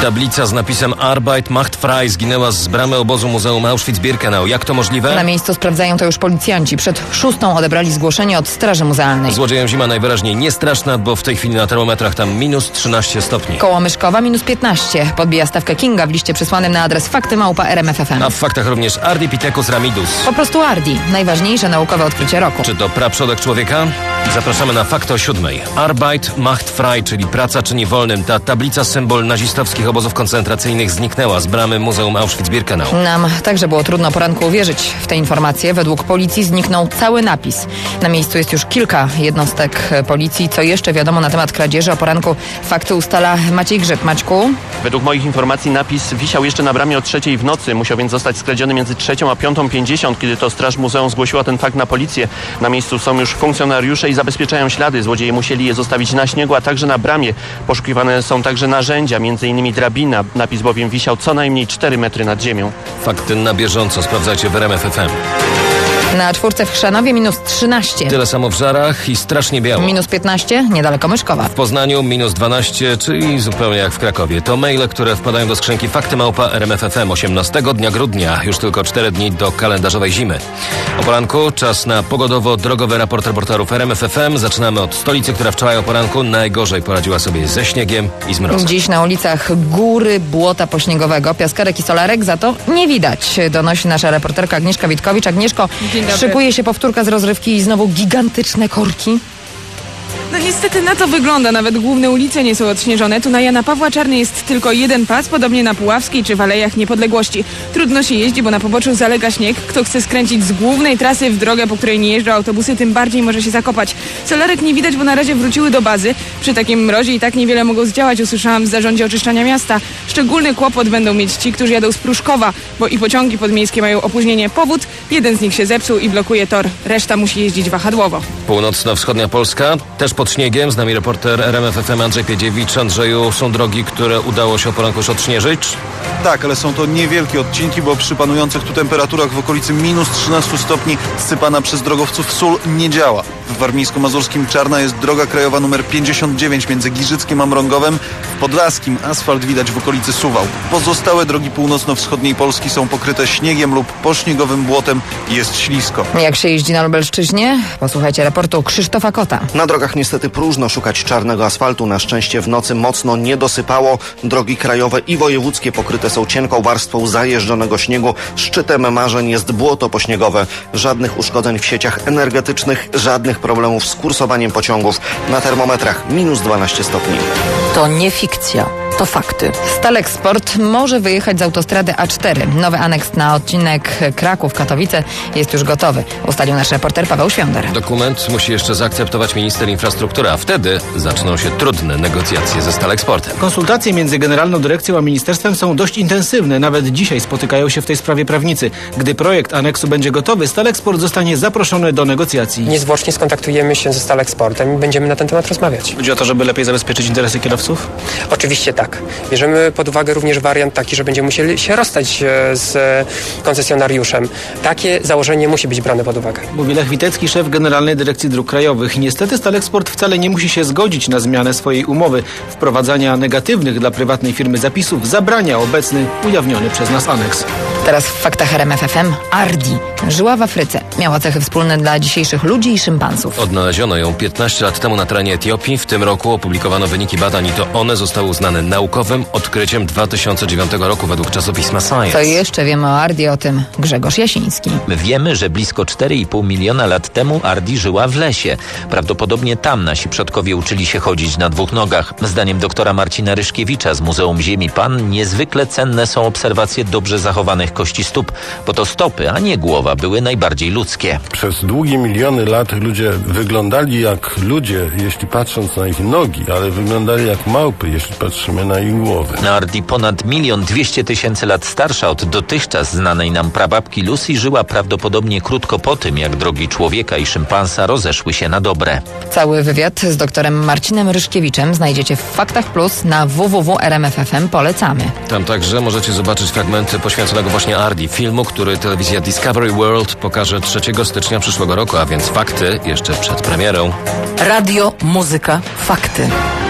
Tablica z napisem Arbeit macht frei zginęła z bramy obozu Muzeum Auschwitz-Birkenau. Jak to możliwe? Na miejscu sprawdzają to już policjanci. Przed 6:00 odebrali zgłoszenie od Straży Muzealnej. Złodziejom zima najwyraźniej nie straszna, bo w tej chwili na termometrach tam minus 13 stopni. Koło Myszkowa minus 15. Podbija stawkę Kinga w liście przysłanym na adres fakty@rmf.fm. A w faktach również Ardipithecus ramidus. Po prostu Ardi. Najważniejsze naukowe odkrycie roku. Czy to praprzodek człowieka? Zapraszamy na fakt o 7:00. Arbeit macht frei, czyli praca czyni wolnym. Ta tablica, symbol nazistowskich obozów koncentracyjnych, zniknęła z bramy Muzeum Auschwitz-Birkenau. Nam także było trudno poranku uwierzyć w te informacje. Według policji zniknął cały napis. Na miejscu jest już kilka jednostek policji. Co jeszcze wiadomo na temat kradzieży? O poranku fakty ustala Maciej Grzyb. Maćku? Według moich informacji napis wisiał jeszcze na bramie o 3:00 w nocy. Musiał więc zostać skradziony między 3:00 a 5:50, kiedy to Straż Muzeum zgłosiła ten fakt na policję. Na miejscu są już funkcjonariusze i zabezpieczają ślady. Złodzieje musieli je zostawić na śniegu, a także na bramie. Poszukiwane są także narzędzia, m.in. drabina. Napis bowiem wisiał co najmniej 4 metry nad ziemią. Fakty na bieżąco sprawdzajcie w RMF FM. Na 4 w Chrzanowie minus 13. Tyle samo w Żarach i strasznie biało. Minus 15, niedaleko Myszkowa. W Poznaniu minus 12, czyli zupełnie jak w Krakowie. To maile, które wpadają do skrzynki fakty@rmf.fm 18 dnia grudnia. Już tylko 4 dni do kalendarzowej zimy. O poranku czas na pogodowo-drogowy raport reporterów RMF FM. Zaczynamy od stolicy, która wczoraj o poranku najgorzej poradziła sobie ze śniegiem i z mrozem. Dziś na ulicach góry błota pośniegowego, piaskarek i solarek za to nie widać, donosi nasza reporterka Agnieszka Witkowicz. Agnieszko, szykuje się powtórka z rozrywki i znowu gigantyczne korki. No niestety na to wygląda. Nawet główne ulice nie są odśnieżone. Tu na Jana Pawła Czarny jest tylko jeden pas, podobnie na Puławskiej czy w Alejach Niepodległości. Trudno się jeździ, bo na poboczu zalega śnieg. Kto chce skręcić z głównej trasy w drogę, po której nie jeżdżą autobusy, tym bardziej może się zakopać. Solarek nie widać, bo na razie wróciły do bazy. Przy takim mrozie i tak niewiele mogą zdziałać, usłyszałam w zarządzie oczyszczania miasta. Szczególny kłopot będą mieć ci, którzy jadą z Pruszkowa, bo i pociągi podmiejskie mają opóźnienie. Powód: jeden z nich się zepsuł i blokuje tor. Reszta musi jeździć wahadłowo. Północno-wschodnia Polska też pod śniegiem. Z nami reporter RMF FM Andrzej Piedziewicz. Andrzeju, są drogi, które udało się o poranku już odśnieżyć? Tak, ale są to niewielkie odcinki, bo przy panujących tu temperaturach w okolicy minus 13 stopni zsypana przez drogowców sól nie działa. W warmińsko-mazurskim czarna jest droga krajowa numer 59 między Giżyckiem a Mrągowem. W Podlaskim asfalt widać w okolicy Suwał. Pozostałe drogi północno-wschodniej Polski są pokryte śniegiem lub pośniegowym błotem i jest ślisko. Jak się jeździ na Lubelszczyźnie? Posłuchajcie raportu Krzysztofa Kota. Na drogach niestety próżno szukać czarnego asfaltu. Na szczęście w nocy mocno nie dosypało. Drogi krajowe i wojewódzkie pokryte są cienką warstwą zajeżdżonego śniegu. Szczytem marzeń jest błoto pośniegowe. Żadnych uszkodzeń w sieciach energetycznych, żadnych problemów z kursowaniem pociągów. Na termometrach minus 12 stopni. To nie fikcja, to fakty. Stalek Sport może wyjechać z autostrady A4. Nowy aneks na odcinek Kraków-Katowice jest już gotowy, ustalił nasz reporter Paweł Świądar. Dokument musi jeszcze zaakceptować minister infrastruktury, a wtedy zaczną się trudne negocjacje ze Stalek Sportem. Konsultacje między Generalną Dyrekcją a ministerstwem są dość intensywne. Nawet dzisiaj spotykają się w tej sprawie prawnicy. Gdy projekt aneksu będzie gotowy, Stalek Sport zostanie zaproszony do negocjacji. Niezwłocznie skontaktujemy się ze Stalek Sportem i będziemy na ten temat rozmawiać. Chodzi o to, żeby lepiej zabezpieczyć interesy kierowców? Oczywiście tak. Bierzemy pod uwagę również wariant taki, że będziemy musieli się rozstać z koncesjonariuszem. Takie założenie musi być brane pod uwagę. Mówi Lech Witecki, szef Generalnej Dyrekcji Dróg Krajowych. Niestety Stalek Sport wcale nie musi się zgodzić na zmianę swojej umowy. Wprowadzania negatywnych dla prywatnej firmy zapisów zabrania obecny, ujawniony przez nas aneks. Teraz w faktach RMF FM. Ardi żyła w Afryce. Miała cechy wspólne dla dzisiejszych ludzi i szympansów. Odnaleziono ją 15 lat temu na terenie Etiopii. W tym roku opublikowano wyniki badań i to one zostały uznane naukowym odkryciem 2009 roku według czasopisma Science. Co jeszcze wiemy o Ardi? O tym Grzegorz Jasiński. Wiemy, że blisko 4,5 miliona lat temu Ardi żyła w lesie. Prawdopodobnie tam nasi przodkowie uczyli się chodzić na dwóch nogach. Zdaniem doktora Marcina Ryszkiewicza z Muzeum Ziemi Pan niezwykle cenne są obserwacje dobrze zachowanych kości stóp, bo to stopy, a nie głowa były najbardziej ludzkie. Przez długie miliony lat ludzie wyglądali jak ludzie, jeśli patrząc na ich nogi, ale wyglądali jak małpy, jeśli patrzymy na ich głowy. Ardi ponad 1 200 000 lat starsza od dotychczas znanej nam prababki Lucy żyła prawdopodobnie krótko po tym, jak drogi człowieka i szympansa rozeszły się na dobre. Cały wywiad z doktorem Marcinem Ryszkiewiczem znajdziecie w Faktach Plus na www.rmf.fm. Polecamy. Tam także możecie zobaczyć fragmenty poświęconego właśnie Ardi, filmu, który telewizja Discovery World pokaże 3 stycznia przyszłego roku, a więc fakty jeszcze przed premierą. Radio, muzyka, fakty.